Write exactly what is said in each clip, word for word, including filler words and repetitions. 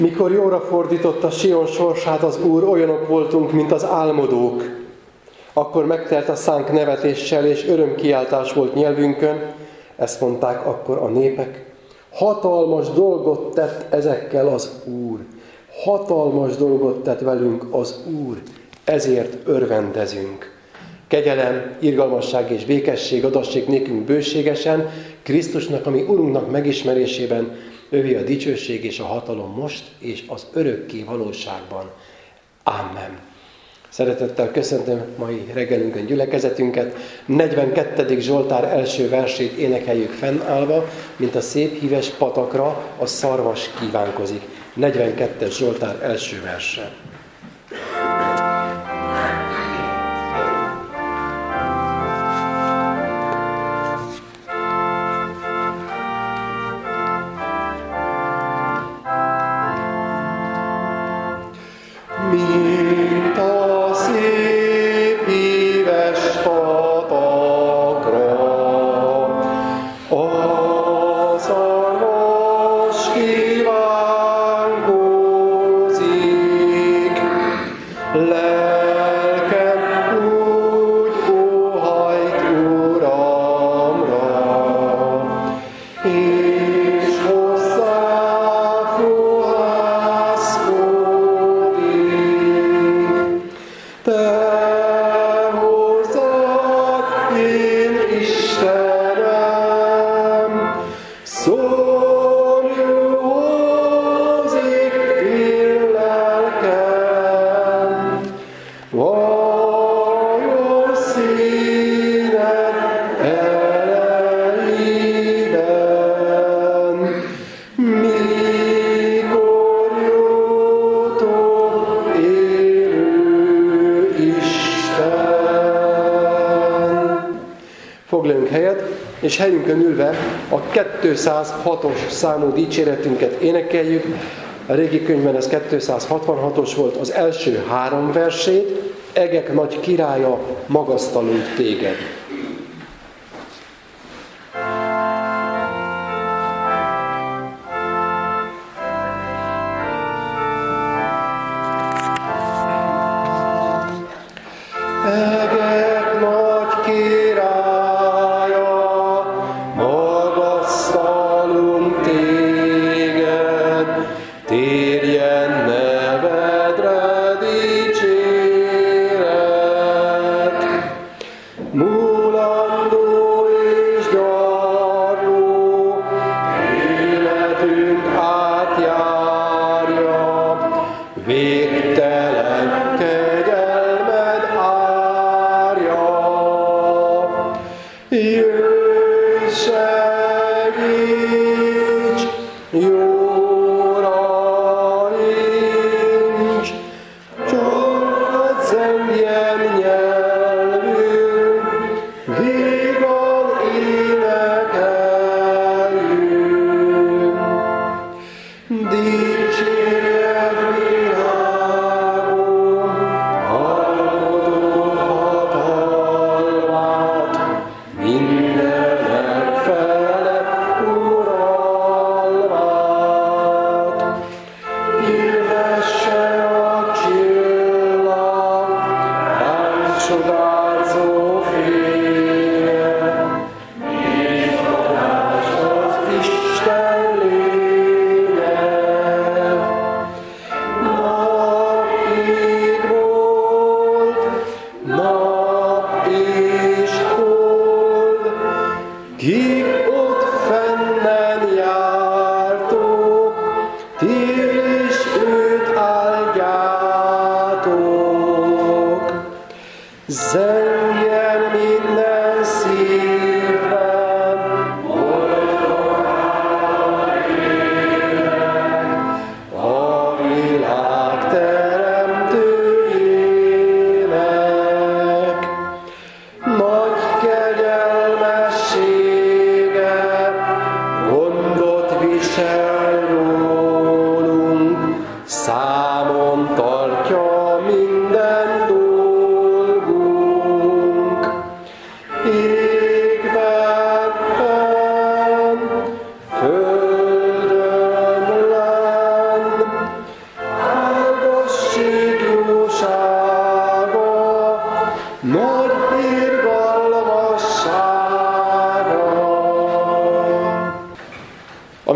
Mikor jóra fordította Sion sorsát az Úr, olyanok voltunk, mint az álmodók. Akkor megtelt a szánk nevetéssel, és örömkiáltás volt nyelvünkön. Ezt mondták akkor a népek. Hatalmas dolgot tett ezekkel az Úr. Hatalmas dolgot tett velünk az Úr. Ezért örvendezünk. Kegyelem, irgalmasság és békesség adassék nékünk bőségesen, Krisztusnak, ami Urunknak megismerésében, övé a dicsőség és a hatalom most és az örökké valóságban. Amen. Szeretettel köszöntöm mai reggelünkön gyülekezetünket. negyvenkettedik Zsoltár első versét énekeljük fennállva, mint a szép híves patakra a szarvas kívánkozik. negyvenkettes Zsoltár első verse. És helyünkön ülve a kétszázhatos számú dicséretünket énekeljük. A régi könyvben ez kétszázhatvanhatos volt, az első három versét. Egek nagy királya, magasztalunk téged.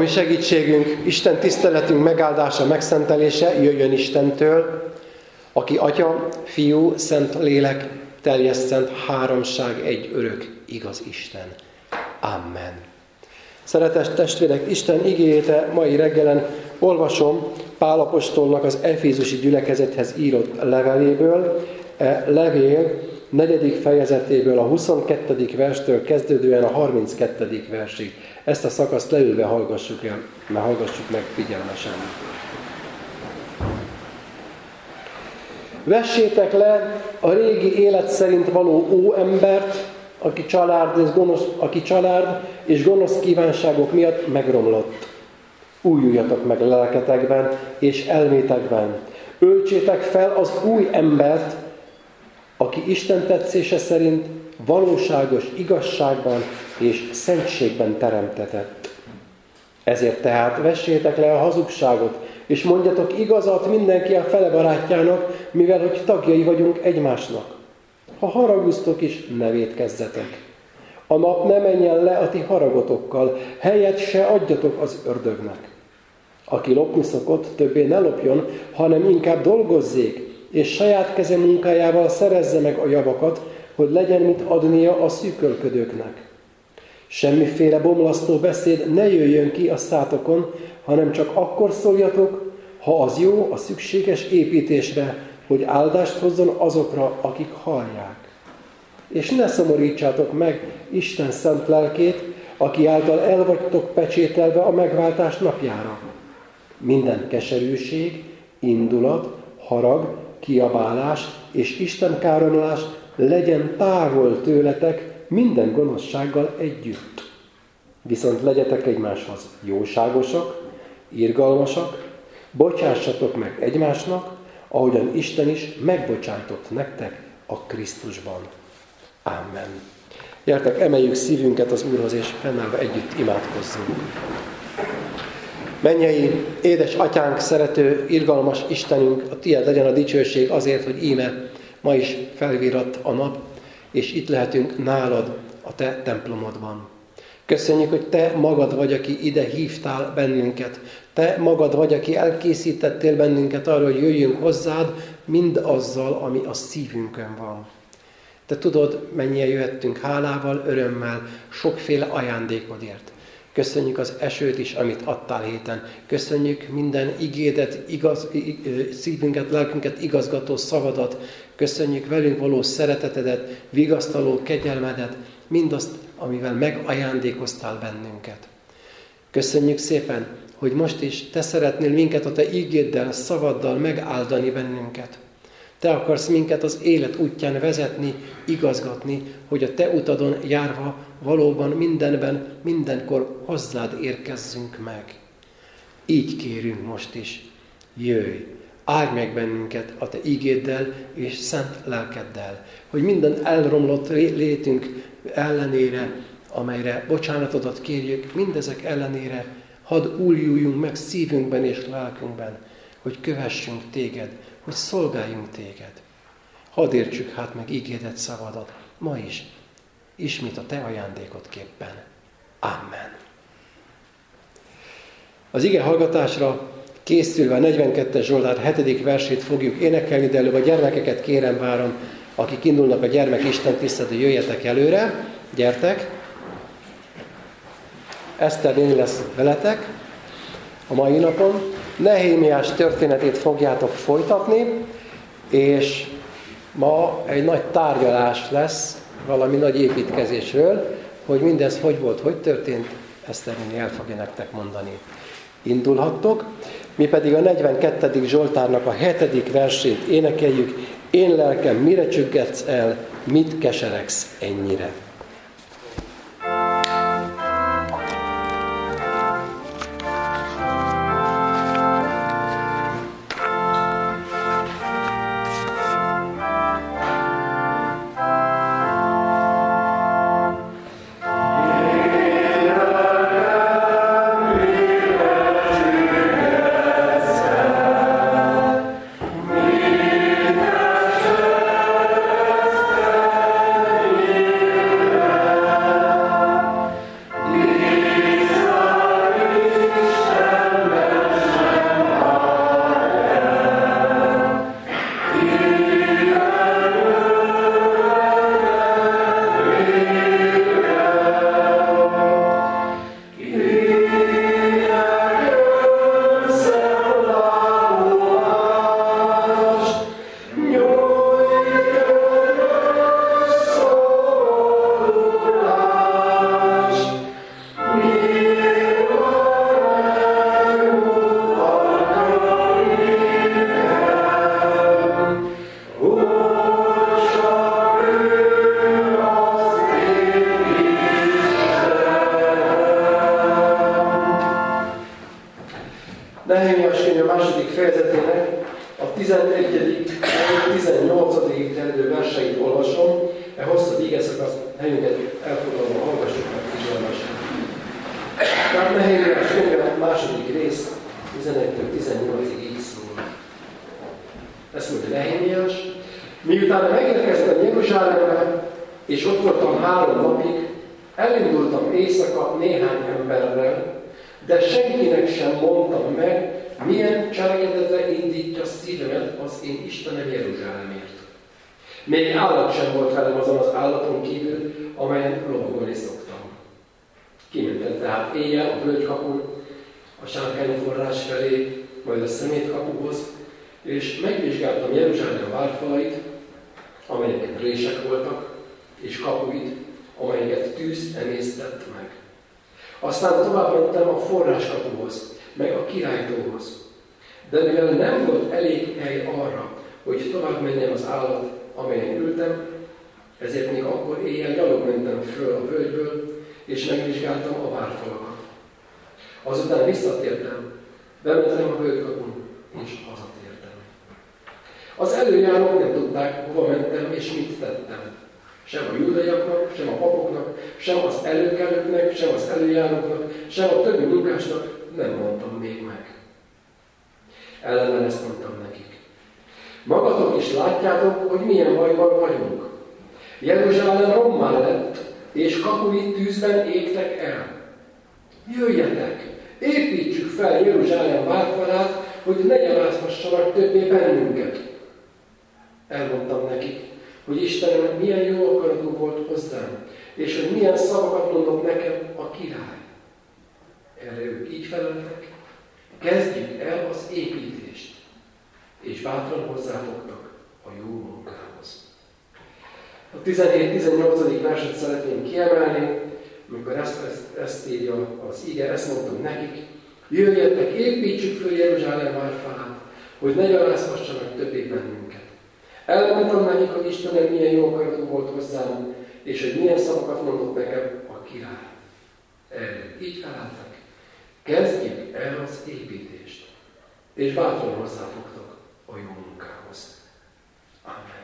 mi segítségünk, Isten tiszteletünk megáldása, megszentelése jöjjön Istentől, aki Atya, Fiú, Szent Lélek, teljes szent háromság, egy örök, igaz Isten. Amen. Szeretes testvérek, Isten igéjét mai reggelen olvasom Pál apostolnak az Efézusi gyülekezethez írott leveléből, e levél negyedik fejezetéből, a huszonkettedik verstől kezdődően a harminckettedik versig. Ezt a szakaszt leülve hallgassuk el, mert hallgassuk meg figyelmesen. Vessétek le a régi élet szerint való óembert, aki család és gonosz, aki család és gonosz kívánságok miatt megromlott. Újuljatok meg lelketekben és elmétekben. Öltsétek fel az új embert, aki Isten tetszése szerint valóságos igazságban és szentségben teremtetett. Ezért tehát vessétek le a hazugságot, és mondjatok igazat mindenki a fele barátjának, mivel hogy tagjai vagyunk egymásnak. Ha haragusztok is, ne vétkezzetek. A nap ne menjen le a ti haragotokkal, helyet se adjatok az ördögnek. Aki lopni szokott, többé ne lopjon, hanem inkább dolgozzék, és saját keze munkájával szerezze meg a javakat, hogy legyen mit adnia a szűkölködőknek. Semmiféle bomlasztó beszéd ne jöjjön ki a szátokon, hanem csak akkor szóljatok, ha az jó a szükséges építésre, hogy áldást hozzon azokra, akik hallják. És ne szomorítsátok meg Isten szent lelkét, aki által el vagytok pecsételve a megváltás napjára. Minden keserűség, indulat, harag, kiabálás és istenkáromlás legyen távol tőletek minden gonoszsággal együtt. Viszont legyetek egymáshoz jóságosak, irgalmasak, bocsássatok meg egymásnak, ahogyan Isten is megbocsájtott nektek a Krisztusban. Amen. Gyertek, emeljük szívünket az Úrhoz, és fennállva együtt imádkozzunk. Mennyei, édes Atyánk, szerető, irgalmas Istenünk, a Tiéd legyen a dicsőség azért, hogy íme ma is felvirratt a nap, és itt lehetünk nálad, a Te templomodban. Köszönjük, hogy Te magad vagy, aki ide hívtál bennünket. Te magad vagy, aki elkészítettél bennünket arra, hogy jöjjünk hozzád mind azzal, ami a szívünkön van. Te tudod, mennyien jöhettünk hálával, örömmel, sokféle ajándékodért. Köszönjük az esőt is, amit adtál héten. Köszönjük minden igédet, igaz, szívünket, lelkünket igazgató szavadat. Köszönjük velünk való szeretetedet, vigasztaló kegyelmedet, mindazt, amivel megajándékoztál bennünket. Köszönjük szépen, hogy most is Te szeretnél minket a Te ígéddel, szavaddal megáldani bennünket. Te akarsz minket az élet útján vezetni, igazgatni, hogy a Te utadon járva valóban mindenben, mindenkor hozzád érkezzünk meg. Így kérünk most is, jöjj, áldj meg bennünket a Te ígéddel és szent lelkeddel, hogy minden elromlott létünk ellenére, amelyre bocsánatodat kérjük, mindezek ellenére hadd újuljunk meg szívünkben és lelkünkben, hogy kövessünk Téged, hogy szolgáljunk Téged. Hadd értsük hát meg ígédet, szavadat, ma is, ismét a Te ajándékodképpen. Amen. Az ige hallgatásra készülve a negyvenkettes Zsoltár hetedik versét fogjuk énekelni, de előbb a gyermekeket kérem, várom, akik indulnak a gyermek Isten tiszteletre, jöjjetek előre, gyertek. Eszter néni lesz veletek a mai napon. Nehémiás történetét fogjátok folytatni, és ma egy nagy tárgyalás lesz valami nagy építkezésről, hogy mindez hogy volt, hogy történt, Eszter néni el fogja nektek mondani. Indulhattok, mi pedig a negyvenkettedik Zsoltárnak a hetedik versét énekeljük. Én lelkem, mire csüggetsz el, mit keseregsz ennyire? Amen. fejezetének a tizenegyedik tizennyolcadik terjedő verseit olvasom, e hosszabb igeszakasz helyünket elfoglalva hallgassuk meg kizsolvasan. Tehát Nehémiás könyve második rész tizenegytől tizennyolcig így szól. Ezt mondja Nehémiás: miután megérkeztem Jeruzsálembe, és ott voltam három napig, elindultam éjszaka néhány emberrel, de senkinek sem mondtam meg, milyen cselekedetre indítja szívemet az én Istenem Jeruzsálemért. Még állat sem volt velem azon az állaton kívül, amelyen lovagolni szoktam. Kimentem tehát éjjel a völgykapun, a sárkány forrás felé, majd a szemétkapuhoz, és megvizsgáltam Jeruzsálem várfalait, amelyeket rések voltak, és kapuit, amelyeket tűz emésztett meg. Aztán tovább mentem a forráskapuhoz, meg a királytóhoz. De mivel nem volt elég hely arra, hogy tovább menjen az állat, amelyen ültem, ezért még akkor éjjel gyalog mentem föl a völgyből, és megvizsgáltam a várfalakat. Azután visszatértem, bementem a völgykapun, és hazatértem. Az előjárók nem tudták, hova mentem és mit tettem. Sem a júdaiaknak, sem a papoknak, sem az előkelőknek, sem az előjáróknak, sem a többi munkásnak nem mondtam még meg. Ellenben ezt mondtam nekik: magatok is látjátok, hogy milyen bajban vagyunk. Jeruzsálem rommá lett, és kapui tűzben égtek el. Jöjjetek, építsük fel Jeruzsálem várfalát, hogy ne gyalázhassanak többé bennünket. Elmondtam nekik, hogy Istenem milyen jó akaratú volt hozzám, és hogy milyen szavakat mondott nekem a király. Erre ők így feleltek: kezdjük el az építést, és bátran hozzáfogtak a jó munkához. A tizenhét-tizennyolcadik verset szeretném kiemelni, amikor ezt, ezt, ezt írja az ige, ezt mondtam nekik: jöjjetek, építsük föl Jeruzsálem várfalát, hogy ne gyalázhassanak többé bennünket. Elmondtam nekik, hogy Istenem milyen jó akaratú volt hozzám, és hogy milyen szavakat mondott nekem a király. Erre így feleltek: kezdjük el az építést, és bátran hozzáfogtak a jó munkához. Amen.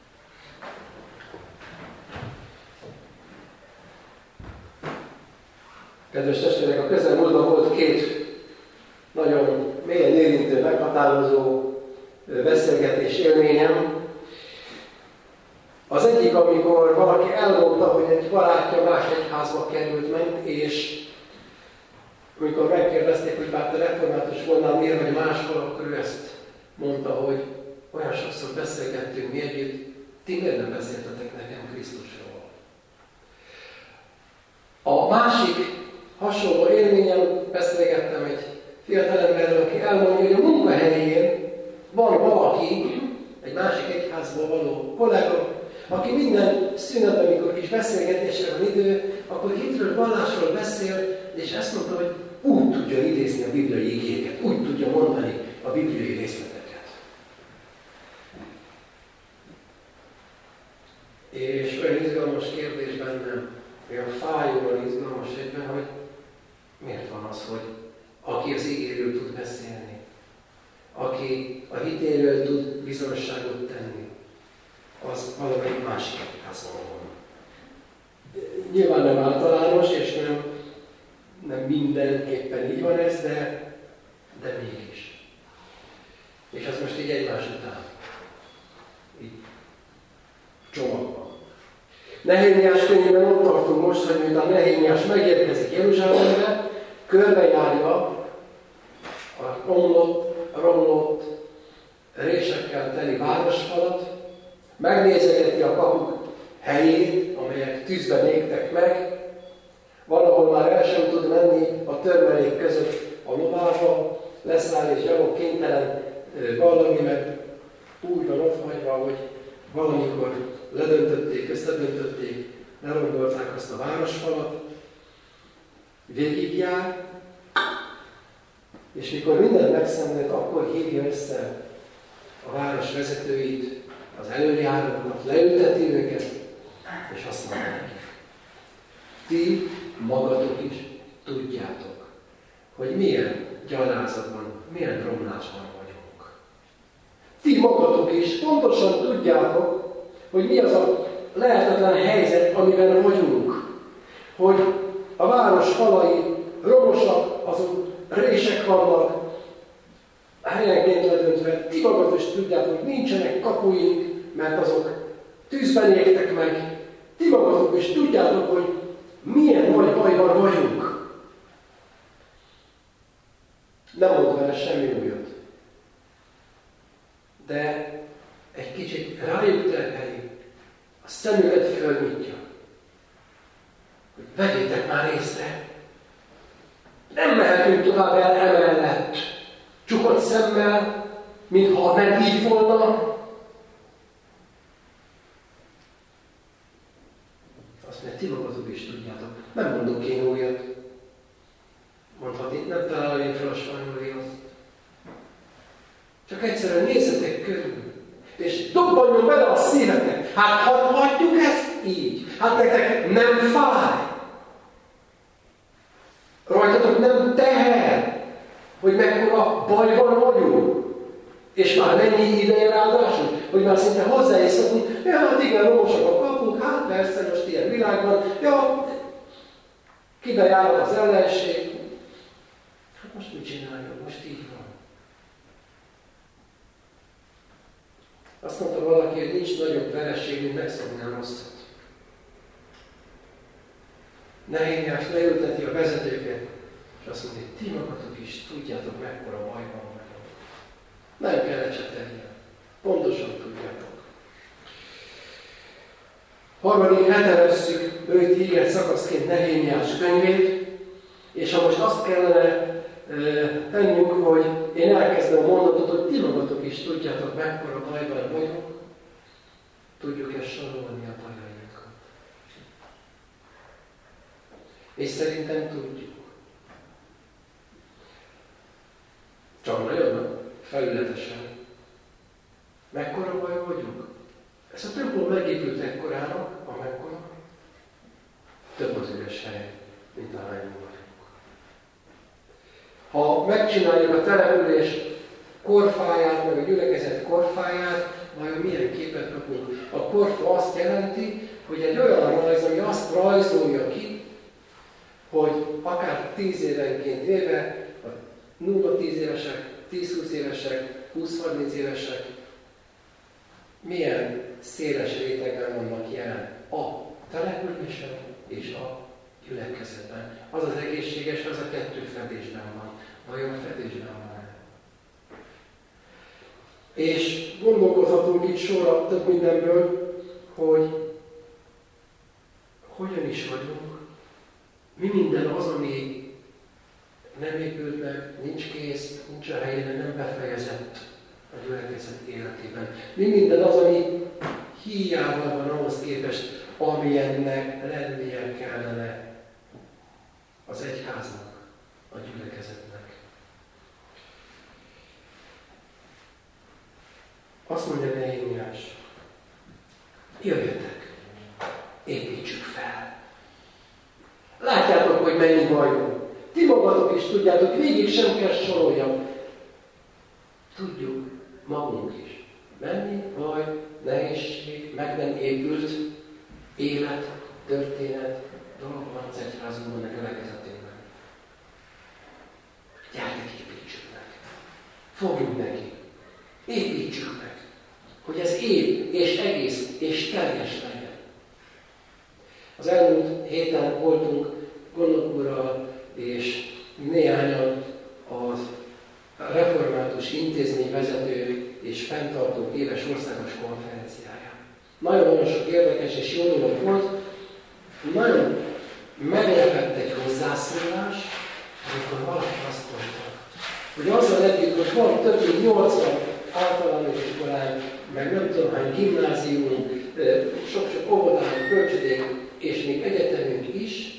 Kedves testvérek, a közelmúltban volt két nagyon mélyen érintő, meghatározó beszélgetés élményem. Az egyik, amikor valaki elmondta, hogy egy barátja más egyházba került meg, és amikor megkérdezték, hogy bár te református volnál, miért vagy máskor, akkor ő ezt mondta, hogy olyan sokszor beszélgettünk mi együtt, ti miért nem beszéltetek nekem Krisztusról? A másik hasonló élményem, beszélgettem egy fiatalemberrel, aki elmondja, hogy a munkahelyén van valaki, egy másik egyházból való kollega, aki minden szünetben, amikor kis beszélgetésre van idő, akkor hitről, vallásról beszél, és ezt mondta, hogy úgy tudja idézni a bibliai igéket, úgy tudja mondani a bibliai részleteket. És olyan izgalmas kérdés bennem, olyan fájóan izgalmas egyben, hogy miért van az, hogy aki az igéről tud beszélni, aki a hitéről tud bizonyosságot tenni, az valamelyik másik egyházban van. Nyilván nem általános, és nem, nem mindenképpen így van ez, de, de mégis. És ez most így egymás után. Így csomagban. Nehémiás könyvében ott tartunk most, hogy miután Nehémiás megérkezik Jeruzsálembe, körbejárja a romlott, a romlott résekkel teli városfalat, megnézegeti a kapuk helyét, amelyek tűzben égtek meg, valahol már el sem tud menni a törmelék között a lovába, leszáll és gyalog kénytelen vallani, mert úgy van ott hagyva, hogy valamikor ledöntötték, összedöntötték, lerongolták azt a városfalat, végigjár, és mikor minden megszenvedett, akkor hívja össze a város vezetőit, az előjárókat, leülteti őket, és azt mondja nekik: ti magatok is tudjátok, hogy milyen gyalázatban, milyen romlásban vagyunk. is pontosan tudjátok, hogy mi az a lehetetlen helyzet, amiben vagyunk. Hogy a város falai romosak, azok rések vannak, helyenként ledöntve. Ti magad is tudjátok, hogy nincsenek kapuink, mert azok tűzben égtek meg. Ti magatok is tudjátok, hogy milyen nagy bajban vagyunk. Nem mondom vele semmi újat. De egy kicsit rájuk terheli, a szemüket fölnyitja, hogy vegyétek már észre. Nem mehetünk tovább el emellett, csukott szemmel, mintha nem így volna. Azt mondja, ti magatok is tudjátok. Nem mondok én újat. Mondhatni, nem találom én fel a spanyol viaszt. Csak egyszerűen nézzetek körül, és dobbanjon bele a szívetek. Hát ha hagyjuk ezt így, hát nektek nem fáj. Rajtatok nem teher, hogy mekkora bajban vagyunk. És már mennyi ideje ráadásul, hogy már szinte hozzá is szokunk, ja, hát igen, romosak a kapuk, hát persze, most ilyen világban, ja, kibe jár az ellenség. Hát most mit csináljon? Most így van. Azt mondta valaki, hogy nincs nagyobb vereség, mint megszokni a rosszat. Nehémiás leülteti a vezetőket, és azt mondja, hogy ti magatok is tudjátok, mekkora bajban vagyok. Nem kell ecsetelni. Pontosan tudjátok. Harmadik hete vesszük őt ígért szakaszként Nehémiás könyvét, és ha most azt kellene tennünk, hogy én elkezdem a mondatot, hogy ti magatok is tudjátok, mekkora bajban vagyok, tudjuk ezt sorolni a bajainkat. És szerintem tudjuk. Csak nagyon felületesen. Mekkora baj vagyunk? Ez a templom megépült ekkorára, amekkora több az üres hely, mint ahányan vagyunk. Ha megcsináljuk a település korfáját, meg a gyülekezet korfáját, vajon milyen képet kapunk? A korfa azt jelenti, hogy egy olyan rajz, ami azt rajzolja ki, hogy akár tíz évenként véve, a nulla tíz évesek, tíz-húsz évesek, húsz-harminc évesek, milyen széles rétegben vannak jelen a településen és a gyülekezetben. Az az egészséges, az a kettő fedésben van. Vajon fedésben van-e? És gondolkozhatunk itt sorra több mindenből, hogy hogyan is vagyunk, mi minden az, ami nem épült meg, nincs kész, nincs a helyén, nem befejezett a gyülekezet életében. Mi minden az, ami hiányával van ahhoz képest, amilyennek lennie kellene az egyháznak, a gyülekezetnek. Azt mondja Nehémiás, jöjjetek, építsük fel. Látjátok, hogy mennyi baj van. Ti magatok is tudjátok, végig sem kell soroljam. Tudjuk, magunk is. Mennyi baj, nehézség, meg nem épült élet, történet, dolog van az egyházunkban, a gyülekezetünkben. Gyertek, építsük meg. Fogjuk neki. Építsük meg. Hogy ez épp és egész és teljes legyen. Az elmúlt héten voltunk Gondok úrral és néhányan az református intézmény vezető és fenntartó éves országos konferenciáján. Nagyon-nagyon sok érdekes és jó dolog volt. Nagyon meglepett egy hozzászólás, amikor valaki azt mondta, hogy azzal együtt, hogy van több mint nyolcvan általános iskolán, meg nem tudom hány gimnáziumunk, sok-sok óvodánk, bölcsödénk, és még egyetemünk is,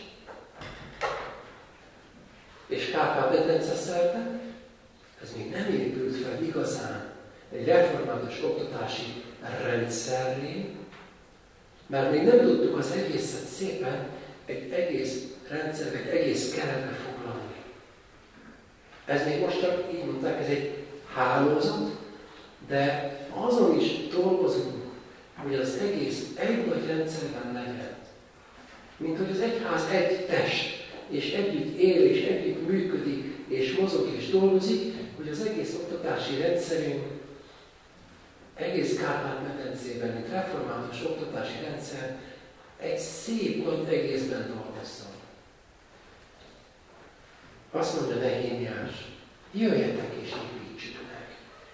és ká pé Betence szerte, ez még nem épült fel igazán egy református oktatási rendszerré, mert még nem tudtuk az egészet szépen egy egész rendszerbe, egy egész keretbe foglalni. Ez még most csak, így mondták, ez egy hálózat, De azon is dolgozunk, hogy az egész egy nagy rendszerben legyen. Mint hogy az egyház egy test, és együtt él, és együtt működik, és mozog, és dolgozik, hogy az egész oktatási rendszerünk, egész Kárpát-medencében, mint református oktatási rendszer, egy szép nagy egészben dolgozzon. Azt mondja Nehémiás, jöjjetek és építsük meg.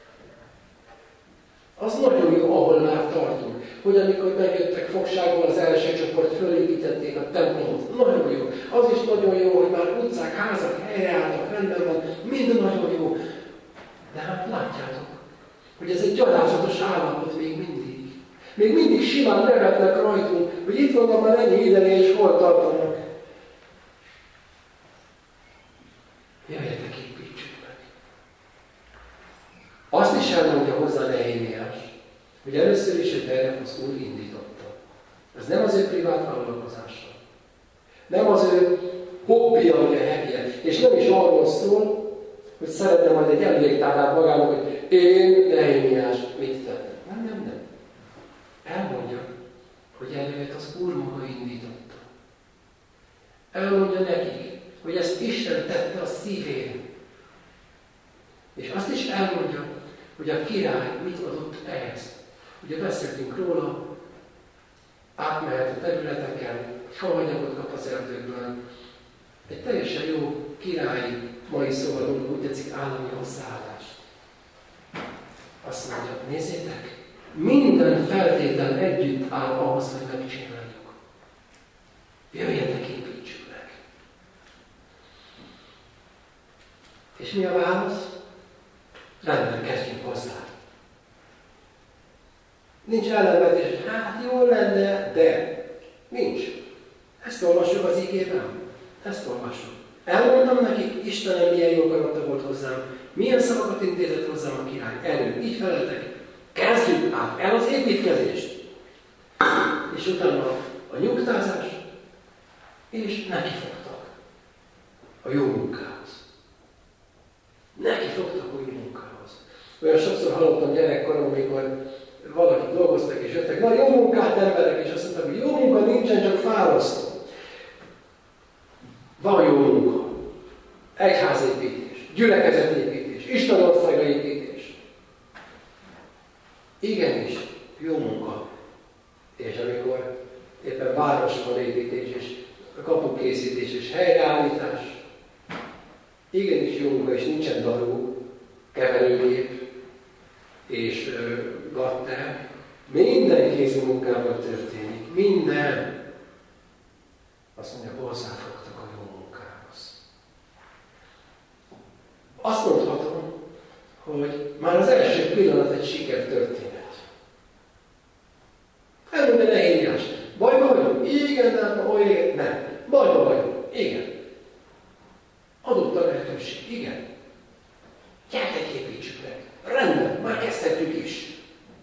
Az nagyon jó, ahol már tartunk, hogy amikor megjöttek fogságból az első csoport, fölépítették a templomot, nagyon jó. Az is nagyon jó, hogy már utcák, házak helyreálltak, rendben van, minden nagyon jó. De hát látjátok, hogy ez egy gyalázatos állapot még mindig. Még mindig simán nevetnek rajtunk, hogy itt van már ennyi ideje, és hol tartanak. Jöjjetek, építsük meg. Azt is elmondja hozzá Nehémiás, hogy először is egy erre az Úr indította. Ez nem az ő privát vállalkozása. Nem az ő hobbija, vagy a hegye. És nem is arról szól, hogy szeretne majd egy emléktárát magának, hogy én, Nehémiás, mit tettem. Nem, nem, nem. Elmondja, hogy előtt az Úr maga indította. Elmondja nekik, hogy ezt Isten tette a szívén. És azt is elmondja, hogy a király mit adott ehhez. Ugye beszéltünk róla, átmehet a területeken, fahanyagot kap az erdőkből. Egy teljesen jó királyi, mai szóval úgy tetszik, állami hozzáállást. Azt mondja, nézzétek, minden feltétel együtt áll ahhoz, hogy megcsináljuk. Jöjjetek, építsük meg. És mi a válasz? Rendben, kezdjünk hozzá. Nincs ellenvetés, hogy hát jól lenne, de nincs. Ezt olvassuk az igében. Ezt olvassuk. Elmondtam nekik, Istenem milyen jó akarata volt hozzám, milyen szavakat intézett hozzám a király. Elő, így feleltek. Kezdjük át el az építkezést. És utána a nyugtázás, és nekifogtak a jó munkához. Nekifogtak a jó munkához. Olyan sokszor hallottam gyerekkorom, amikor valaki dolgoztak és jöttek, na jó munkát emberek, és azt mondták, hogy jó munka nincsen, csak fárasztó. Van jó munka. Egyházépítés, gyülekezetépítés, Istenországa építés. Igenis, jó munka. És amikor éppen városfalépítés, és kapukészítés, és helyreállítás, igenis jó munka, és nincsen darú, keverőgép, és ö, gatter. Minden kézi munkával történik. Minden. Azt mondja, hozzáfogtak a jó munkához. Azt mondhatom, hogy már az első pillanat egy sikertörténet. Elmondja Nehémiás, bajba vagyok? Igen, de hát olyan, igen. Nem. Bajba vagyok? Igen. Adott a lehetőség? Igen. Gyertek, építsük meg. Rendben, már kezdhetjük is.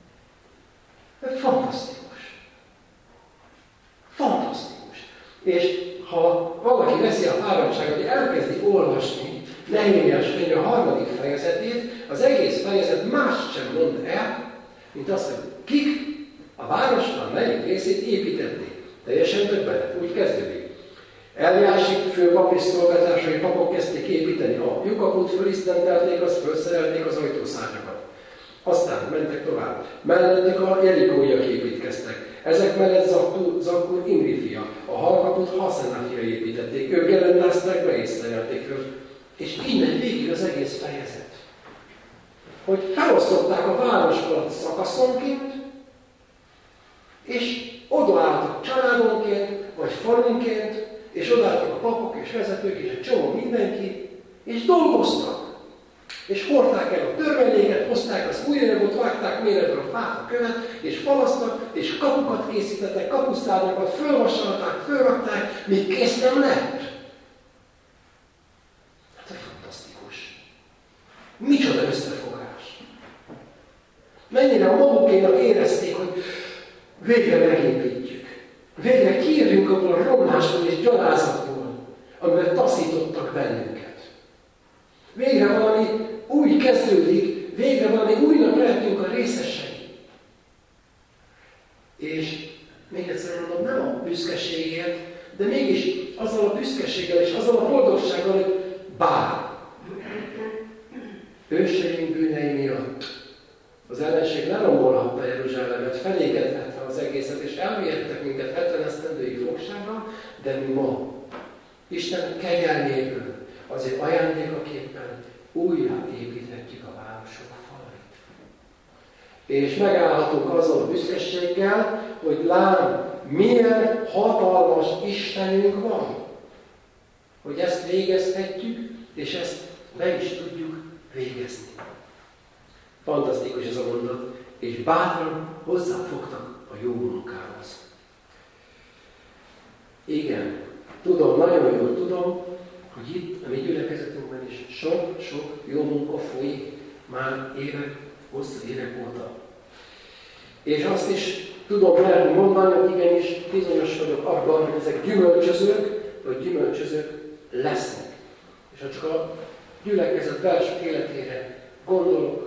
Fantasztikus. Fantasztikus. És ha valaki veszi a fáradtságot, hogy elkezdi olvasni Nehémiás könyve a harmadik fejezetét, az egész fejezet más sem mond el, mint azt, hogy kik a városban melyik részét építették. Teljesen döbbenet, úgy kezdődik. Eliási főpap és szolgatásai papok kezdték építeni a lyukaput, fölisztentelték, azt felszerelték az ajtószárnyakat. Aztán mentek tovább. Mellettük a jerikóiak építkeztek. Ezek mellett Zakkur Imri fia, a halkaput Hasena fia építették. Ők gerendázták be és szerelték föl. És így megy végig az egész fejezet. Hogy felosztották a városfalat szakaszonként, és odaálltak családonként, vagy falunként, és odaálltak a papok és vezetők, és egy csomó mindenki, és dolgoztak. És hordták el a törmeléket, hozták az új anyagot, vágták méretről a fát, a követ, és falasztak, és kapukat készítettek, kapuszárnyakat, fölvasalták, fölrakták, míg kész nem lett. Hát, fantasztikus. Micsoda összefogás. Mennyire a magukénak érezték, hogy végre megépítjük. Végre kijövünk abból a romlásból és gyalázatból, amivel taszítottak bennünket. Végre valami új kezdődik, végre valami újnak lehetünk a egészet, és elvihettek minket hetven esztendői fogsággal, de mi ma Isten kegyelméből azért ajándékaképpen újra építhetjük a városok falait. És megállhatunk azzal a büszkeséggel, hogy lám, milyen hatalmas Istenünk van, hogy ezt végezhetjük, és ezt le is tudjuk végezni. Fantasztikus ez a mondat, és bátran hozzáfogtak a jó munkához. Igen, tudom, nagyon jól tudom, hogy itt a mi gyülekezetünkben is sok-sok jó munka folyik már évek, hosszú évek óta. És azt is tudom lehet mondani, hogy igenis bizonyos vagyok abban, hogy ezek gyümölcsözők, vagy gyümölcsözők lesznek. És ha csak a gyülekezet belső életére gondolok,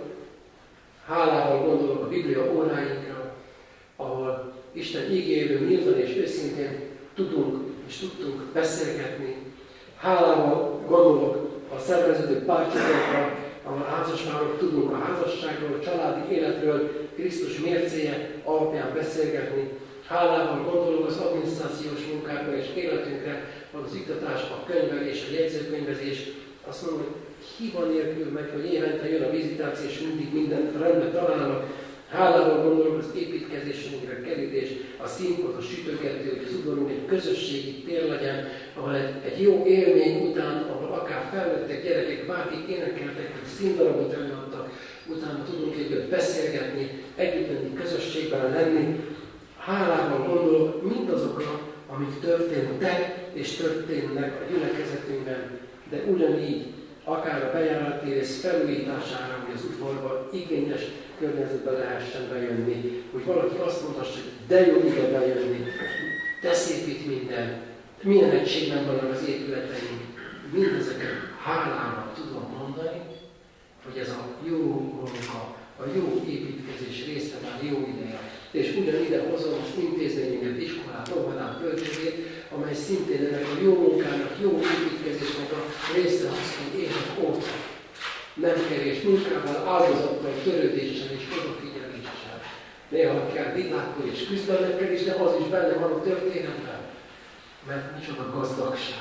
hálával gondolok a Biblia óráinkra, ahol Isten igéről nyíltan és őszintén tudunk és tudtunk beszélgetni. Hálával gondolok a szerveződő párcsoportra, ahol házaspárok tudunk a házasságról, a családi életről, Krisztus mércéje alapján beszélgetni. Hálával gondolok az adminisztrációs munkákra és életünkre, az iktatás, a könyvelés, a jegyzőkönyvezés. Azt mondom, hogy hiba nélkül megy, hogy évente jön a vizitáció, és mindig mindent rendbe találnak. Hálával gondolok az építkezésünkre, kerítés, a színpad, a sütögető, hogy az udvarunk egy közösségi tér legyen, ahol egy, egy jó élmény után, ahol akár felnőttek gyerekek, bárkik énekeltek, vagy színdarabot előadtak, utána tudunk együtt beszélgetni, együtt lenni, közösségben lenni. Hálával gondolok mindazokra, amik történtek és történnek a gyülekezetünkben, de ugyanígy akár a bejárattérész felújítására, hogy az udvarba igényes környezetbe lehessen bejönni, hogy valaki azt mondhassa, hogy de jó ide bejönni, de szép itt minden, milyen egységben vannak az épületeink, mindezeket hálával tudom mondani, hogy ez a jó munka, a jó építkezés része már jó ideje. És ugyanide hozom az intézményünket, iskolát, óvodát, bölcsődét, amely szintén ennek a jó munkának, jó építkezésnek a része az, hogy évek óta nem kevés munkával, áldozattal, törődéssel és odafigyeléssel. Néha kell vitákkal és küzdelmekkel is, de az is benne van a történetben. Mert micsoda gazdagság,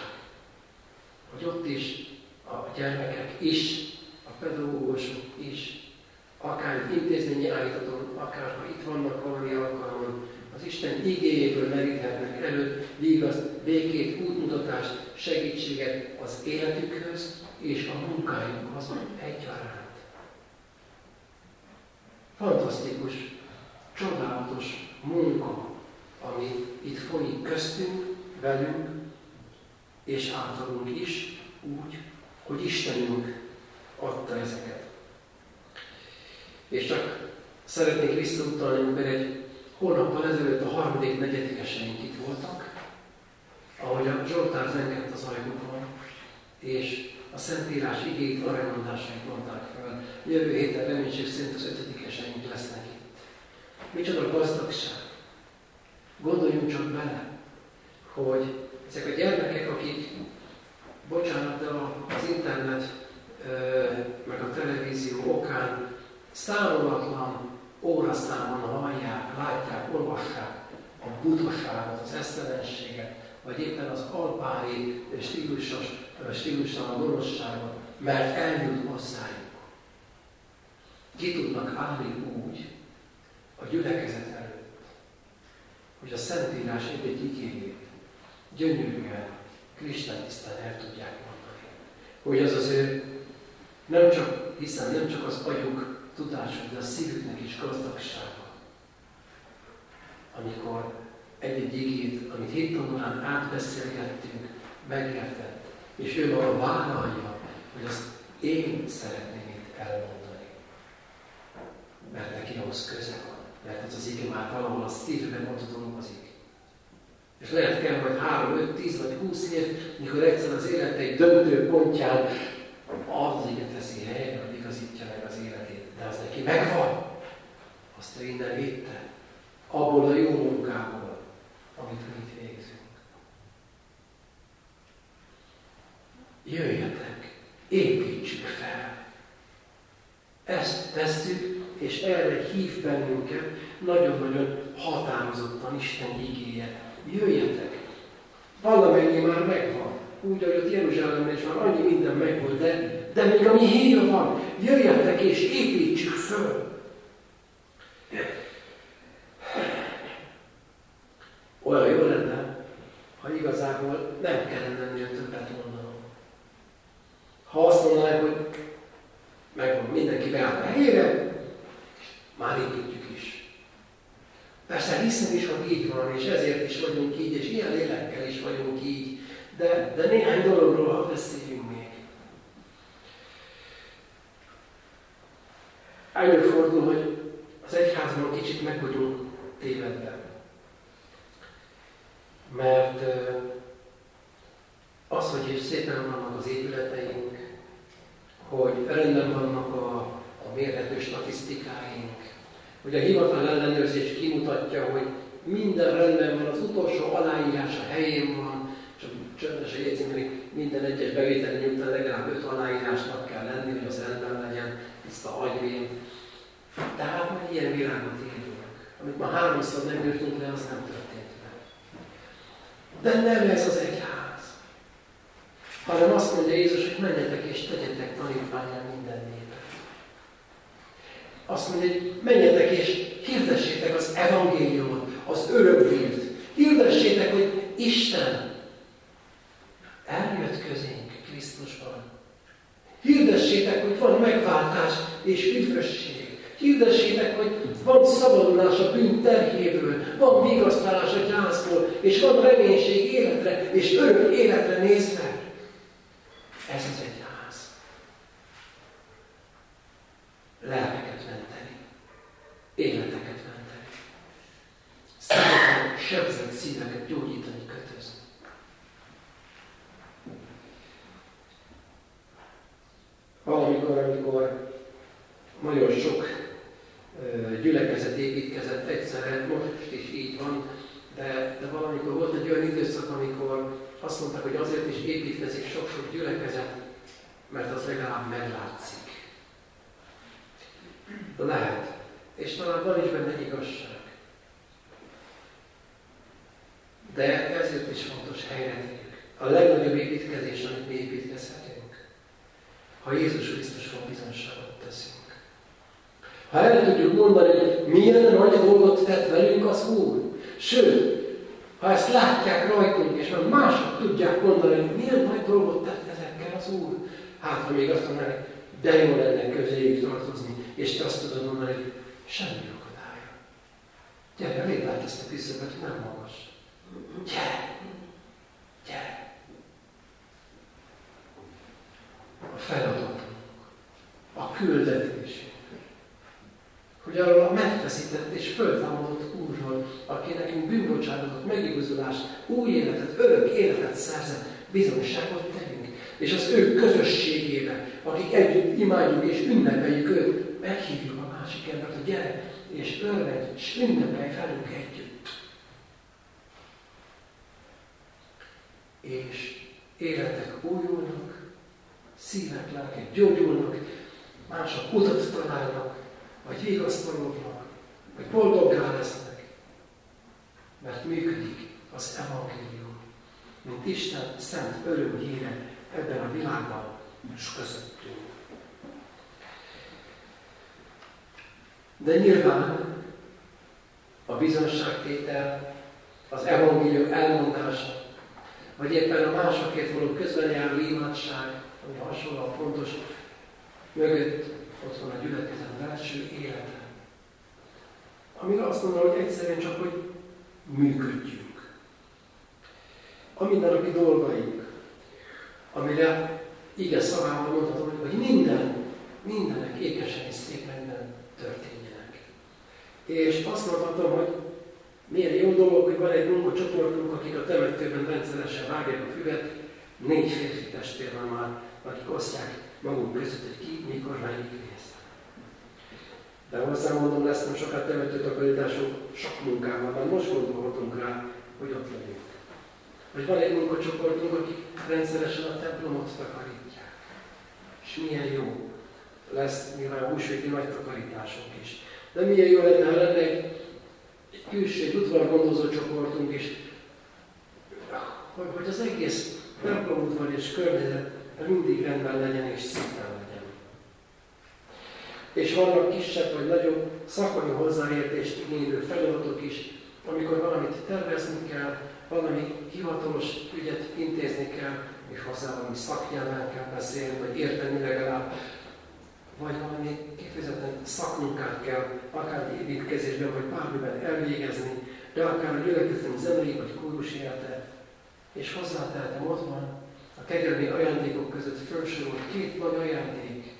hogy ott is a gyermekek is, a pedagógusok is, akár egy intézményi állítaton, akár ha itt vannak valami alkalommal, az Isten igéjéből meríthetnek elő vigaszt, békét, útmutatást, segítséget az életükhöz és a munkájukhoz egyaránt. Fantasztikus, csodálatos munka, ami itt folyik köztünk, velünk és általunk is, úgy, hogy Istenünk adta ezeket. És csak szeretnék visszautalni, mert egy hónappal ezelőtt a harmadik negyedikeseink itt voltak, ahogy a Zsoltár zengett az ajtóban, és a Szentírás igéit, aránymondásait mondták fel. Jövő héten reménység szerint az ötödikeseink lesznek itt. Micsoda gazdagság! Gondoljunk csak bele, hogy ezek a gyermekek, akik, bocsánat, de az internet meg a televízió okán számolatlan óraszámon hallják, látják, olvassák a butaságot, az esztelenséget, vagy éppen az alpári stílusos, stílussal a gonoszságot, mert eljut hozzájuk. Ki tudnak állni úgy a gyülekezet előtt, hogy a Szentírás egy-egy igéjét gyönyörűen, kristálytisztán el tudják mondani. Hogy az az ő nem csak, hiszen nem csak az agyuk tudásuk, de a szívüknek is gazdagsága. Amikor egy-egy igét, amit hittanulán átbeszélgettünk, megértett, és ő maga vállalja, hogy azt én szeretném itt elmondani. Mert neki ahhoz köze van. Mert ez az ige már valahol a szívben ott dolgozik. És lehet kell majd három, öt, tíz vagy húsz év, mikor egyszer az élete egy döntő pontján az ige teszi helyre, hogy igazítja meg az életét. De az neki megvan. Azt ő innen vitte. Abból a jó munkából, amit mi itt végzünk. Jöjjetek, építsük fel. Ezt tesszük, és erre hív bennünket nagyon-nagyon határozottan Isten igéje. Jöjjetek! Valamennyi már megvan. Úgy, ahogy ott Jeruzsálemben is már annyi minden megvolt, de, de még ami héja van, jöjjetek és építsük föl. Olyan jó lenne, ha igazából nem kellene ennél többet mondanom. Ha azt mondanánk, hogy megvan, mindenki beállt a helyére, már építjük is. Persze hiszem is, hogy így van, és ezért is vagyunk így, és ilyen lélekkel is vagyunk így, de, de néhány dologról hadd beszéljünk még. Előfordul, hogy az egyházban kicsit meg vagyunk tévedve. Mert az, hogy szépen vannak az épületeink, hogy rendben vannak a, a mérhető statisztikáink, hogy a hivatal ellenőrzés kimutatja, hogy minden rendben van, az utolsó aláírás a helyén van, csak csöndesen jegyzünk, hogy minden egyes bevételi után legalább öt aláírásnak kell lenni, hogy az rendben legyen, tiszta agyrém. Tehát majd ilyen világot élünk. Amit már háromszor nem írtunk le, az nem történt meg. De nem ez az egyház, hanem azt mondja Jézus, hogy menjetek és tegyetek tanítvánnyá minden népet. Azt mondja, hogy menjetek és hirdessétek az evangéliumot, az örökvírt. Hirdessétek, hogy Isten eljött közénk Krisztusban. Hirdessétek, hogy van megváltás és üdvösség. Hirdessétek, hogy van szabadulás a bűn terhéből, van vigasztalás a gyászból, és van reménység életre, és örök életre nézve. Ez az egyház. Lelkeket menteni, életeket menteni. Szeretem sebzett szíveket gyógyítani, kötözni. Valamikor, amikor nagyon sok gyülekezet építkezett egyszerre, most is így van, de, de valamikor volt egy olyan időszak, amikor azt mondták, hogy azért is építkezik sok-sok gyülekezet, mert az legalább meglátszik. Lehet. És talán van is benne igazság. De ezért is fontos helyre tegyük. A legnagyobb építkezés, amit mi építkezhetünk, ha Jézus Krisztusról bizonyságot teszünk. Ha el tudjuk mondani, hogy milyen nagy dolgot tett velünk az Úr. Sőt, ha ezt látják rajtunk, és már mások tudják mondani, hogy milyen nagy dolgot tett ezekkel az Úr. Hát, ha még azt mondanak, de jó lenne közéjük tartozni, és te azt tudod mondani, hogy semmi akadálya. Gyere, még lát ezt a küszöböt, nem magas. Gyere! Gyere! A feladatunk, a küldetésünk, hogy arról a megfeszített és föltámadott Úrról, aki nekünk bűnbocsánatot, megigazulást, új életet, örök életet szerzett, bizonyságot tegyünk. És az ő közösségében, akik együtt imádjuk és ünnepeljük őt, meghívjuk a másik embert, hogy gyere és örvendj, és ünnepelj velünk együtt. És életek újulnak, szívek, lelkek gyógyulnak, mások utat találnak, vagy vigasztalódnak, vagy boldoggá lesznek, mert működik az evangélium, mint Isten szent örömhíre ebben a világban és közöttünk. De nyilván a bizonságtétel, az evangélium elmondása, vagy éppen a másokért való közben járó imádság, ami hasonlóan fontos, mögött ott van a gyülekezet belső élete. Amire azt mondom, hogy egyszerűen csak, hogy működjünk. A mindennapi dolgaink, amire ige szavával mondhatom, hogy minden, mindenek ékesen és szép rendben történjenek. És azt mondhatom, hogy milyen jó dolog, hogy van egy munkacsoportunk, akik a temetőben rendszeresen vágják a füvet, négy férfi testvér van már, akik osztják maguk között, hogy ki, mikor, melyik rész. De hozzám mondom, lesz nem sokat temetőtakarításunk sok munkával, már most gondolhatunk rá, hogy ott legyünk. Vagy van egy munkacsoportunk, akik rendszeresen a templomot takarítják. És milyen jó. lesz nyilván húsvéti nagy takarításunk is. De milyen jó lenne, ha lenne egy külső, egy udvargondozó csoportunk is, hogy, hogy az egész templomudvar és környezet mindig rendben legyen és szépen legyen. És vannak kisebb vagy nagyobb szakmai hozzáértést igénylő feladatok is, amikor valamit tervezni kell, valami hivatalos ügyet intézni kell, és hozzá valami szaknyelven kell beszélni, vagy érteni legalább, vagy valami kifejezetten szakmunkát kell, akár építkezésben, vagy bármiben elvégezni, de akár a gyülekezeti zenei vagy kórus élete. És hozzátehetem, ott van a kegyelmi ajándékok között felsorolt két nagy ajándék.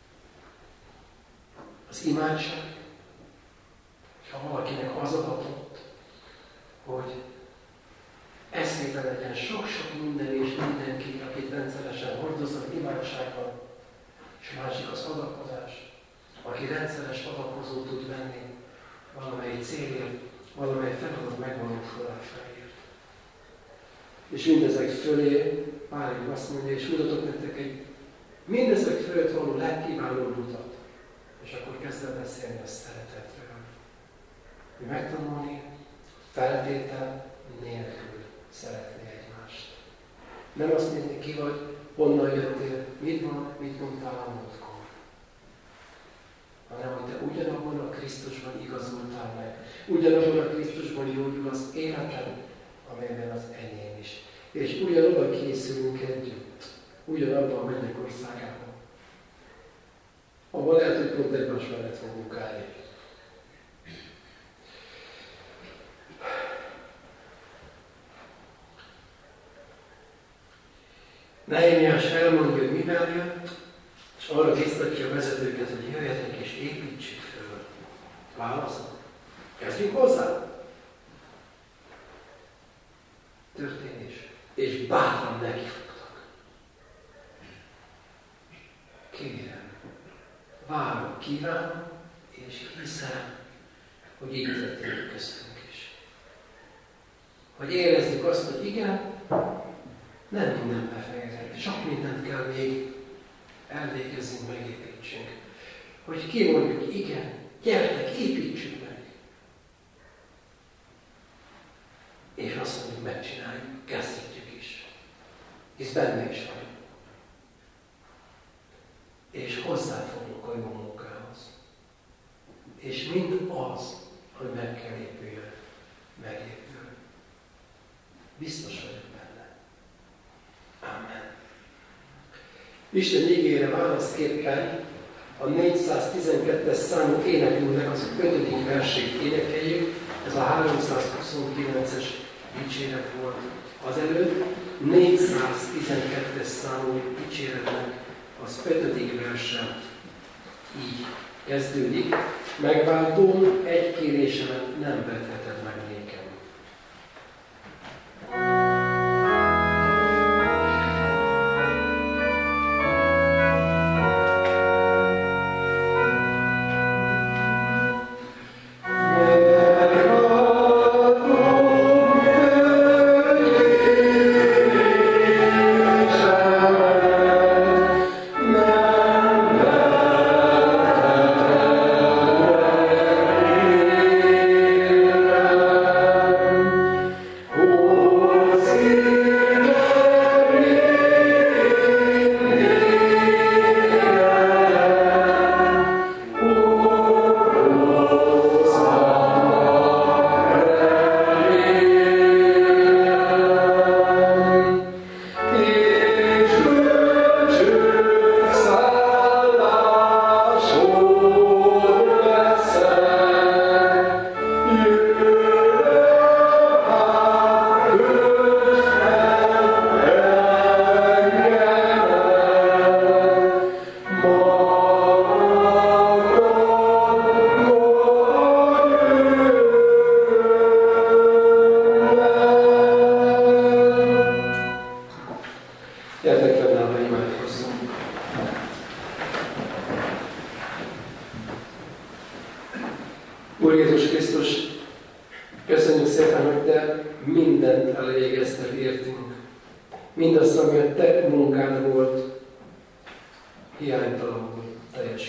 Az imádság, és ha valakinek az adatott, hogy eszébe legyen sok-sok minden és mindenki, akit rendszeresen hordozza az imádságban, és másik az adakozás, aki rendszeres adakozó tud lenni valamely célért, valamely feladat megvalósulásáért. És mindezek fölé, Pál azt mondja, és mutatok nektek egy mindezek fölött való legkiválóbb utat. És akkor kezd el beszélni a szeretetről. Hogy megtanulni feltétel nélkül szeretni egymást. Nem azt nézni ki vagy, honnan jöttél, mit van, mit mondtál a múltkor. Hanem, hogy te ugyanabban a Krisztusban igazultál meg. Ugyanabban a Krisztusban gyógyul az életed, amelyben az enyém is. És ugyanoda készülünk együtt. Ugyanabban a mennyek országában. Abban lehet, hogy pont egymás mellett fogunk állni. Nehémiás elmondja, hogy mivel jött, és arra biztatja a vezetőket, hogy jöjjetek és építsük föl. Válaszol. Kezdjünk hozzá. Történés. És bátran nekifogtak. Kérem, várom, kívánom, és hiszem, hogy így történik köztünk is. Hogy érezzük azt, hogy igen, nem minden befejezett. Sok mindent kell még elvégezzünk, megépítsünk. Hogy kimondjuk, igen, gyertek, építsük meg. És azt mondjuk, megcsináljuk, kezdhetjük is. Hisz benne is van. És hozzáfogunk a jó munkához. És mind az, hogy meg kell épüljön, megépül. Biztos vagyok benne. Amen. Isten ígére válaszképpen a négyszáztizenkettes számú énekünknek az ötödik versét énekeljük. Ez a háromszázhuszonkilences dicséret volt azelőtt. négyszáztizenkettes számú dicséretnek az ötödik verse így kezdődik. Megváltóm, egy kérésemet nem vetheted meg nékem. Úr Jézus Krisztus, köszönjük szépen, hogy Te mindent elvégezted értünk. Mindazt, ami a Te munkád volt, hiánytalanul teljes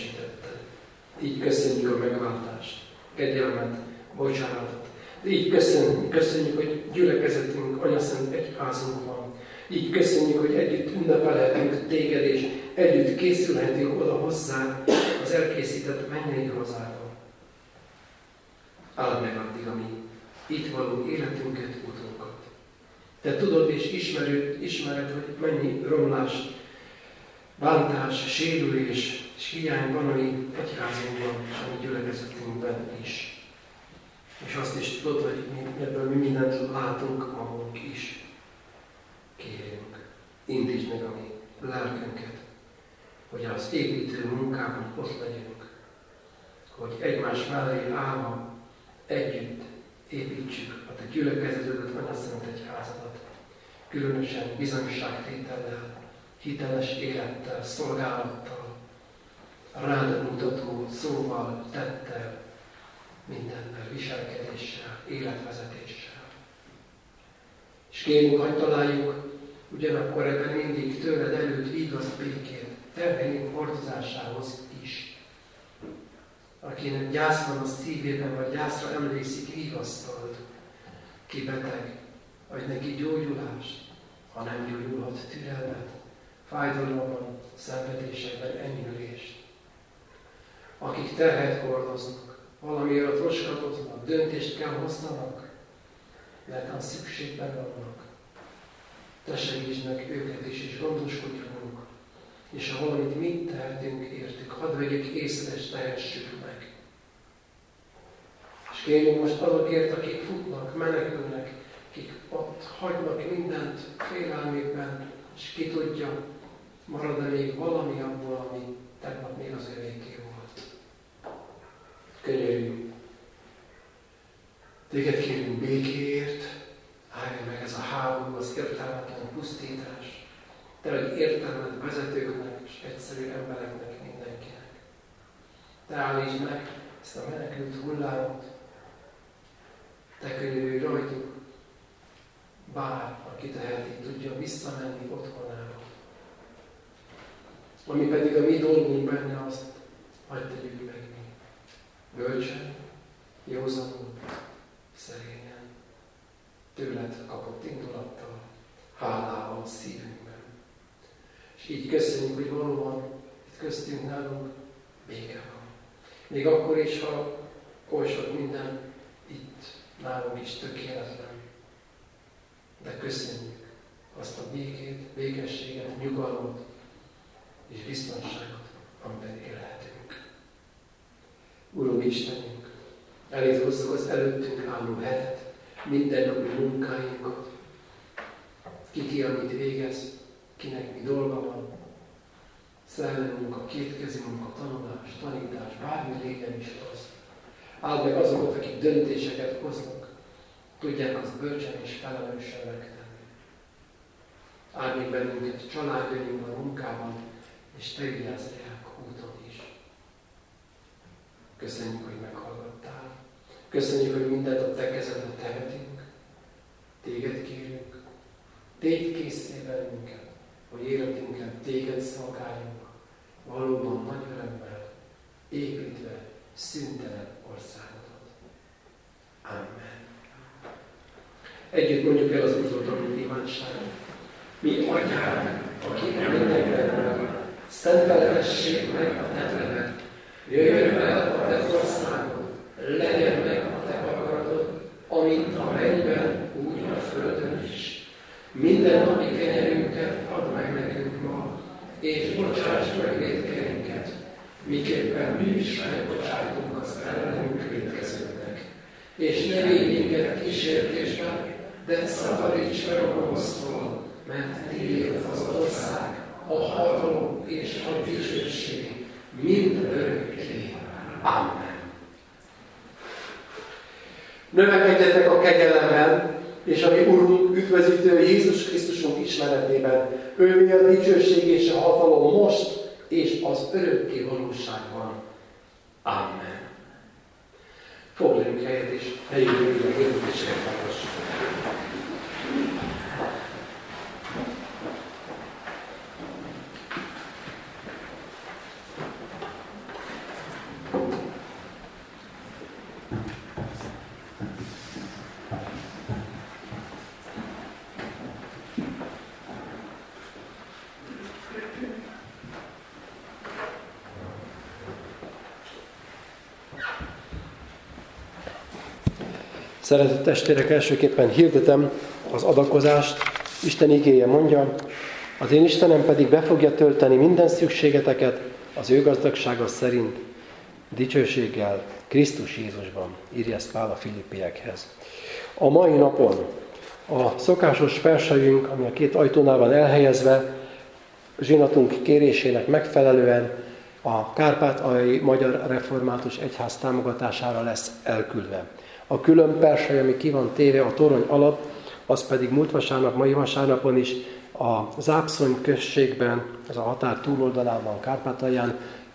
Így köszönjük a megváltást, kegyelmet, bocsánatot. Így köszönjük, köszönjük, hogy gyülekezetünk, Anyaszent Egyházunk van. Így köszönjük, hogy együtt ünnepelhetünk téged, és együtt készülhetünk oda hozzá az elkészített mennyei hazába. Áld meg addig a mi itt való életünket, utunkat. Te tudod és ismered, ismered, hogy mennyi romlás, bántás, sérülés és hiány van a mi egyházunkban és a mi gyülekezetünkben is. És azt is tudod, hogy mi, ebből mi mindent látunk magunk is. Kérünk, indítsd meg a mi lelkünket, hogy az építő munkában ott legyünk, hogy egymás mellé állva együtt építsük a te gyülekezetedet, Anyaszent Egyházadat, különösen bizonyságtétellel, hiteles élettel, szolgálattal, rád mutató szóval, tettel, mindennel, viselkedéssel, életvezetéssel. És kérünk, hogy találjuk ugyanakkor ebben mindig tőled előtt vigaszt békét, terheink hordozásához is. Akinek gyász van a szívében, vagy gyászra emlékszik, vigasztald. Ki beteg, adj neki gyógyulást, ha nem gyógyulhat, türelmet, fájdalomban, szenvedésekben enyhülést. Akik terhet hordoznak, valamiért roskadoznak, döntést kell hozzanak, mert a szükségben vannak. Te segítsd meg őket is, és gondoskodj róluk. És ha valamit mit tehetünk értük, hadd vegyük észre, és tehessük meg. És kérjünk most azokért, akik futnak, menekülnek, akik ott hagynak mindent félelmében, és ki tudja, marad-e még valami abból, ami tegnap még az övéké volt. Könyörüljünk. Téged kérünk békéért, állj meg ez a háború, az értelmetlen pusztítás. Te vagy értelmet vezetőknek és egyszerű embereknek, mindenkinek. Te állítsd meg ezt a menekült hullámot. Te könyörülj rajtuk, bár aki teheti, tudja visszamenni otthonába. Ami pedig a mi dolgunk benne, azt hagyd tegyük meg mi. Bölcsen, józanul, szerényen, tőled kapott indulattal, hálával a szívünkben. És így köszönjük, hogy valóban itt köztünk nálunk béke van. Még akkor is, ha oly sok minden itt nálunk is tökéletlen. De köszönjük azt a békét, békességet, nyugalmat és biztonságot, amiben élhetünk. Urunk Istenünk, eléd hozzuk az előttünk álló hetet, mindennapi munkáinkat, ki ki, amit végez, kinek mi dolga van, szellemi munka, kétkezi munka, tanulás, tanítás, bármi légyen is az. Áld meg azokat, akik döntéseket hoznak, tudják azt bölcsen és felelősen megtenni. Áld meg bennünket családjainkban, munkában, és te vigyázz ránk úton is. Köszönjük, hogy meghallgattál. Köszönjük, hogy mindent a te kezedbe tehetünk. Téged kérünk. Tégy készé bennünket, hogy életünket téged szolgáljunk, valóban nagy örömmel, építve szüntelen országodat. Amen. Együtt mondjuk el az utolsó imádságot. Mi atyánk, aki mindenben vagy, szenteltessék meg a te neved, jöjjön el a te országod, legyen meg a te akaratod, amint a mennyben, úgy a földön is. Minden napi kenyerünket add meg nekünk ma, és bocsáss meg vétkeinket, miképpen mi is megbocsátunk az ellenünk vétkezőknek. És ne védj minket kísértésbe, de szabadíts meg a gonosztól, mert tiéd az ország, a hatalom és a dicsőség mind örökké. Amen. Növekedjetek a kegyelemben, és a mi Urunk, üdvözítő Jézus Krisztusunk ismeretében, ővé a dicsőség és a hatalom most és az örökké valóságban. Amen. Foglaljunk helyet, és helyünkre a hirdetéseket hallgassuk. Szeretett testvérek, elsőképpen hirdetem az adakozást. Isten igéje mondja, az én Istenem pedig be fogja tölteni minden szükségeteket az ő gazdagsága szerint, dicsőséggel Krisztus Jézusban, írja ezt Pál a Filippiekhez. A mai napon a szokásos persejünk, ami a két ajtónál van elhelyezve, zsinatunk kérésének megfelelően a Kárpátaljai Magyar Református Egyház támogatására lesz elküldve. A külön persely, ami ki van téve a torony alatt, az pedig múlt vasárnap, mai vasárnapon is a Zápszony községben, ez a határ túloldalában, Kárpátalján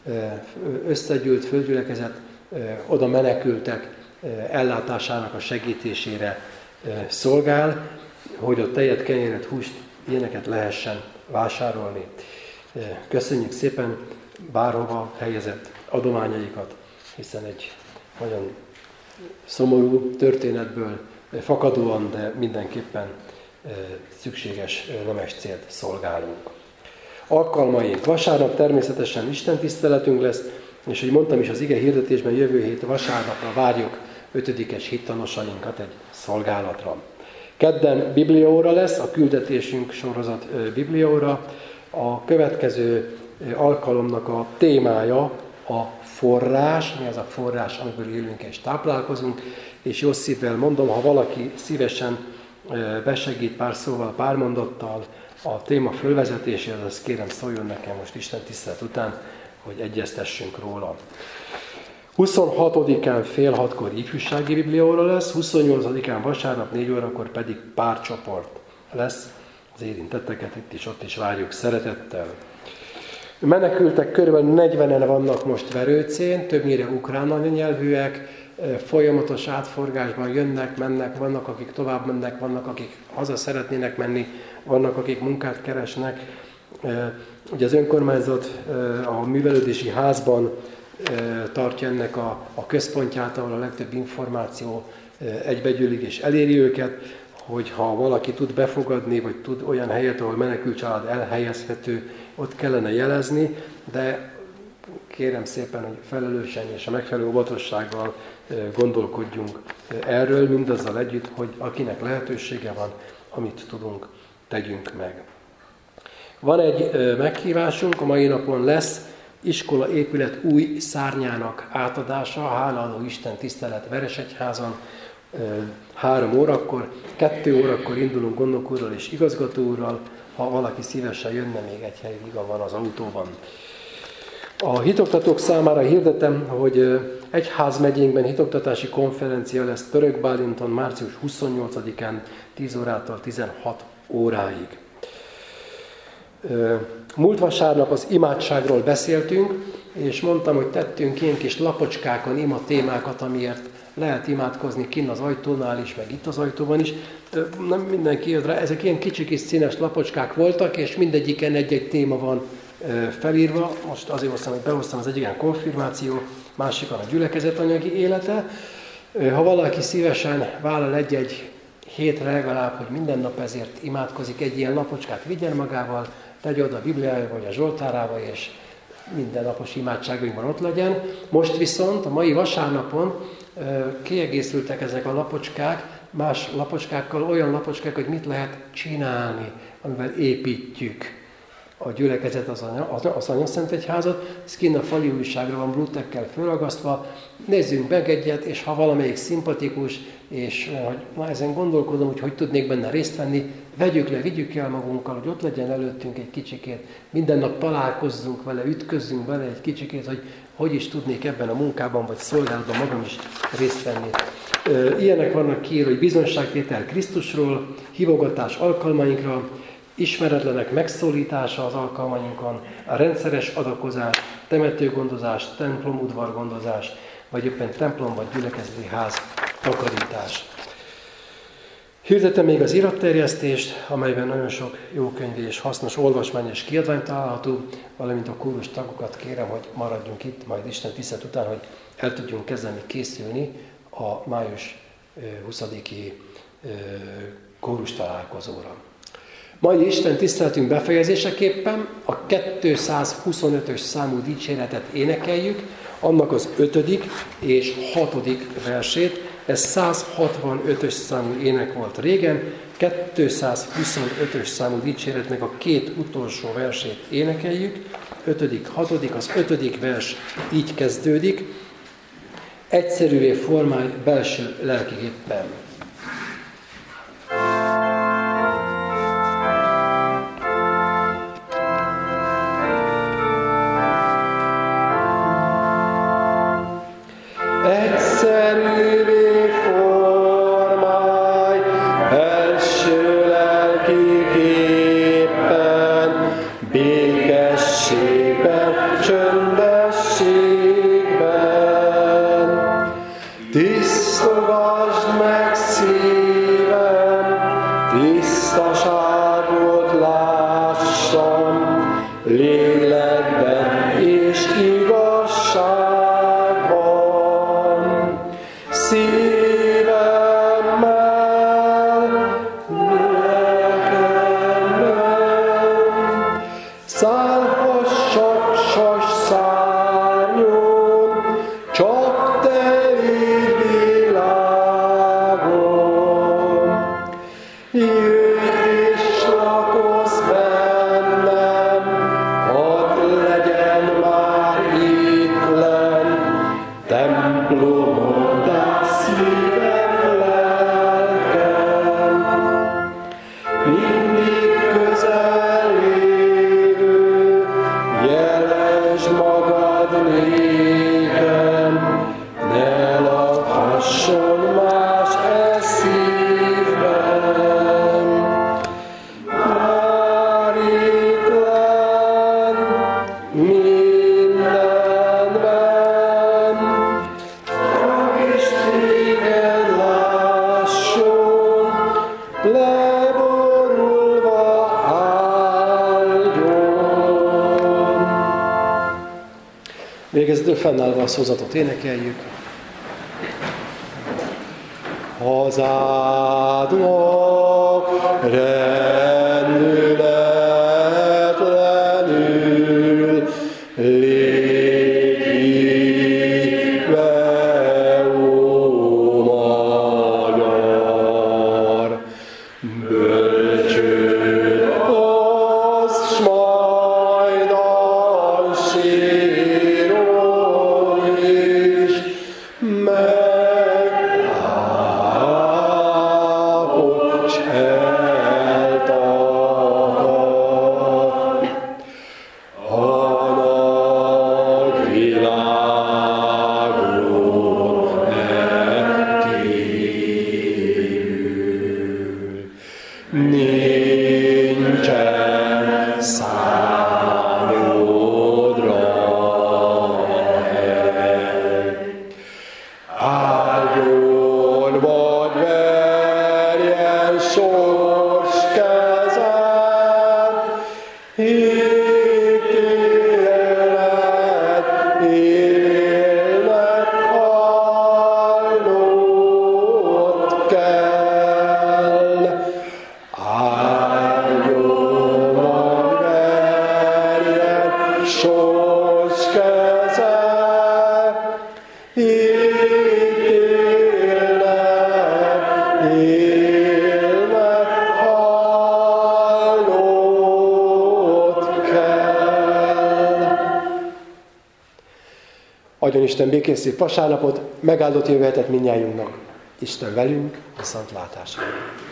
összegyűlt földgyülekezet, oda menekültek ellátásának a segítésére szolgál, hogy a tejet, kenyeret, húst, ilyeneket lehessen vásárolni. Köszönjük szépen bárhova helyezett adományaikat, hiszen egy nagyon szomorú történetből fakadóan, de mindenképpen szükséges nemes célt szolgálunk. Alkalmaink. Vasárnap természetesen istentiszteletünk lesz, és ahogy mondtam is az ige hirdetésben, jövő hét vasárnapra várjuk ötödikes hittanosainkat egy szolgálatra. Kedden bibliaóra lesz, a küldetésünk sorozat bibliaóra. A következő alkalomnak a témája a forrás, mi az a forrás, amiből élünk és táplálkozunk, és jó szívvel mondom, ha valaki szívesen besegít pár szóval, pár mondattal a téma fölvezetéséhez, az kérem szóljon nekem most Isten tisztelet után, hogy egyeztessünk róla. huszonhatodikán fél hatkor ifjúsági bibliaóra lesz, huszonnyolcadikán vasárnap négy órakor pedig párcsoport lesz. Az érintetteket itt is, ott is várjuk szeretettel. Menekültek körülbelül negyvenen vannak most Verőcén, többnyire ukrán anyanyelvűek, folyamatos átforgásban jönnek, mennek, vannak, akik tovább mennek, vannak, akik haza szeretnének menni, vannak, akik munkát keresnek. Ugye az önkormányzat a művelődési házban tartja ennek a, a központját, ahol a legtöbb információ egybegyűlik és eléri őket, hogy ha valaki tud befogadni, vagy tud olyan helyet, ahol menekült család elhelyezhető, ott kellene jelezni, de kérem szépen, hogy felelősen és a megfelelő óvatossággal gondolkodjunk erről, mindazzal együtt, hogy akinek lehetősége van, amit tudunk, tegyünk meg. Van egy meghívásunk, a mai napon lesz iskola épület új szárnyának átadása, hálaadó Isten tisztelet Veresegyházan, három órakor, kettő órakor indulunk gondnok úrral és igazgató úrral, ha valaki szívesen jönne, még egy helyig van az autóban. A hitoktatók számára hirdetem, hogy egyházmegyénkben hitoktatási konferencia lesz Török Bálinton március huszonnyolcadikán tíz órától tizenhat óráig. Múlt vasárnap az imádságról beszéltünk, és mondtam, hogy tettünk ilyen kis lapocskákon ima témákat, amiért lehet imádkozni kinn az ajtónál is, meg itt az ajtóban is. Nem mindenki jött rá, ezek ilyen kicsi kis színes lapocskák voltak, és mindegyiken egy-egy téma van felírva. Most azért hoztam, hogy behoztam az egyiken konfirmáció, másikon a gyülekezet anyagi élete. Ha valaki szívesen vállal egy-egy hétre legalább, hogy minden nap ezért imádkozik, egy ilyen lapocskát vigyen magával, tegye oda a Bibliájába vagy a Zsoltárába, és mindennapos imádságainkban ott legyen. Most viszont a mai vasárnapon kiegészültek ezek a lapocskák, más lapocskákkal, olyan lapocskák, hogy mit lehet csinálni, amivel építjük a gyülekezet, az, anya, az, az Anyaszentegyházat. Ez kinn a fali újságra van blútekkel fölragasztva. Nézzünk meg egyet, és ha valamelyik szimpatikus, és hogy na, ezen gondolkodom, hogy hogy tudnék benne részt venni, vegyük le, vigyük el magunkkal, hogy ott legyen előttünk egy kicsikét. Minden nap találkozzunk vele, ütközzünk vele egy kicsikét, hogy hogy is tudnék ebben a munkában, vagy szolgálatban magam is részt venni. Ilyenek vannak kiírva, hogy bizonságtétel Krisztusról, hívogatás alkalmainkra, ismeretlenek megszólítása az alkalmainkon, a rendszeres adakozás, temetőgondozás, templomudvargondozás, vagy éppen templom vagy gyülekezeti ház takarítás. Hirdetem még az iratterjesztést, amelyben nagyon sok jó könyv és hasznos olvasmány és kiadvány található, valamint a kórus tagokat kérem, hogy maradjunk itt, majd Isten tisztelet után, hogy el tudjunk kezdeni készülni a május huszadiki kórus találkozóra. Mai Isten tiszteletünk befejezéseképpen a kétszázhuszonötös számú dicséretet énekeljük, annak az ötödik és hatodik versét. Ez száz hatvanötös számú ének volt régen, kétszázhuszonötös számú dicséretnek a két utolsó versét énekeljük, ötödik, hatodik, az ötödik vers így kezdődik: egyszerűvé formálj belső lelkigéppen. Egyszerűvé formálj belső lelkigéppen, békességben, csöndességben. Tisztogasd meg szívem, tisztaságot lássam, lélekben és igazságban. Szívemmel, lelkemmel, szállhassak sas szárnyon, csak te légy világon. Jöjj és lakozz bennem, hadd legyen már ittlen templomod. Szívem, lelkem, mindig közel lévő, jelesd magad nékem, ne lakhasson más e szívben. Már ittlen mindenben, és téged lásson, leborulva áldjon. Végezetül fennállva a szózatot énekeljük. Hazádnak rendületlenül légy hívve, ó magyar, bölcsőd az, s majdanségról is megállapodj eltakar. A nagy világon elkívül nincsen számodra hely. Áldjon vagy verjen sors kezed, ítélet élnek hallott kell. Áldjon vagy verjen sors kezed, ítélet élnek hallott kell. Adjon Isten békés szép vasárnapot, megáldott jövő hetet mindnyájunknak. Isten velünk, viszontlátásra!